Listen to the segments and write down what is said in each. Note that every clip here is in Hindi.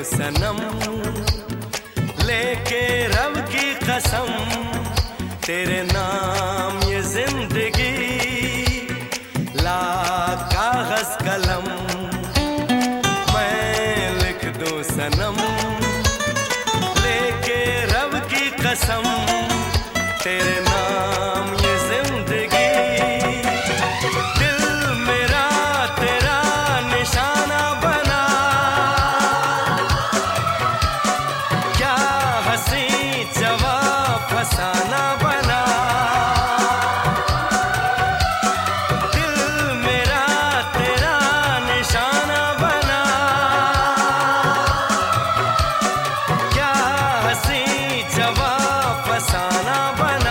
सनम, लेके रब की कसम, तेरे नाम ये जिंदगी ला कागज कलम। मैं लिख दूं सनम, लेके रब की कसम, तेरे नाम ये जिंदगी। दिल मेरा तेरा निशाना बना, क्या हंसी जवाब फसाना बना। दिल मेरा तेरा निशाना बना, क्या हंसी जवाब फसाना बना।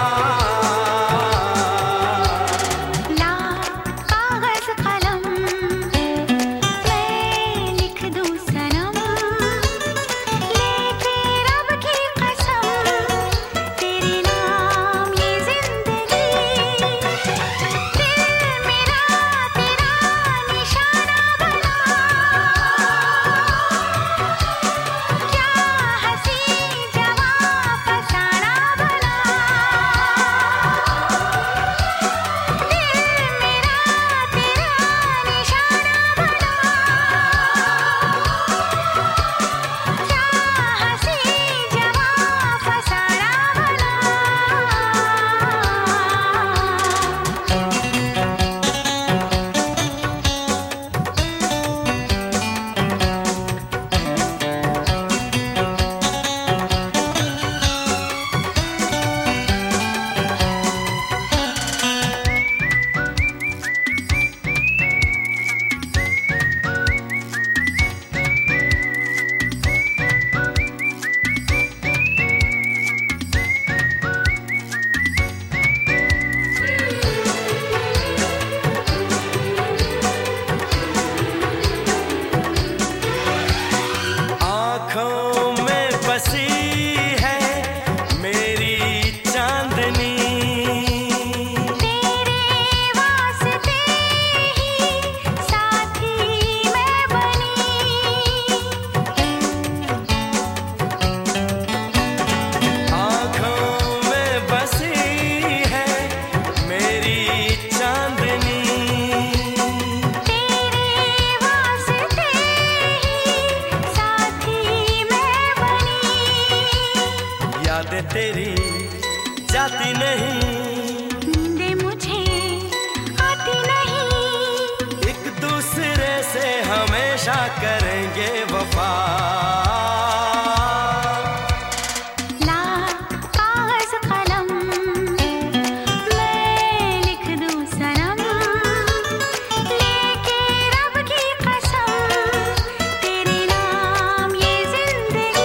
यादें तेरी जाती नहीं, नींदें मुझे आती नहीं। एक दूसरे से हमेशा करेंगे वफा। ला कागज कलम, मैं लिख दूं सनम, लेके रब की कसम, तेरे नाम ये जिंदगी।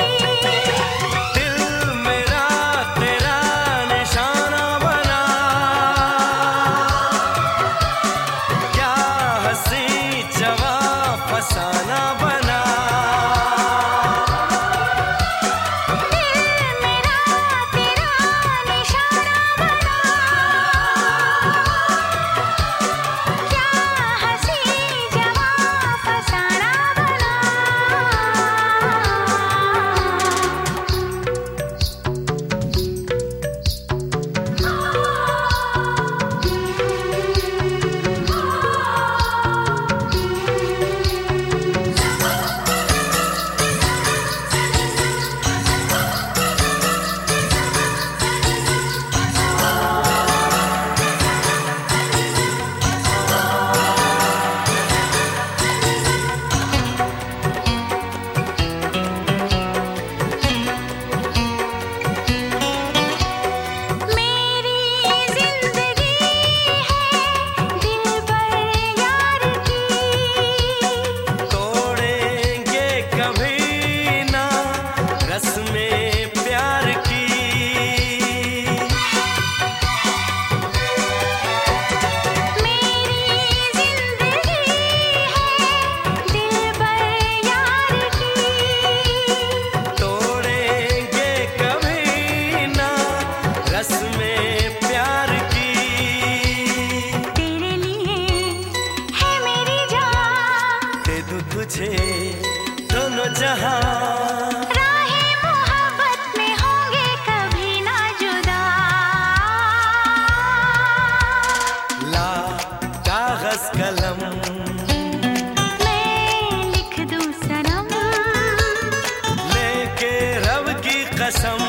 फसाना बना, दिल मेरा तेरा निशाना बना, क्या हंसी जवाब फसाना बना। दोनों जहां राहे मोहब्बत में होंगे कभी ना जुदा। ला कागज कलम मैं लिख दूं सनम, लेके रब की कसम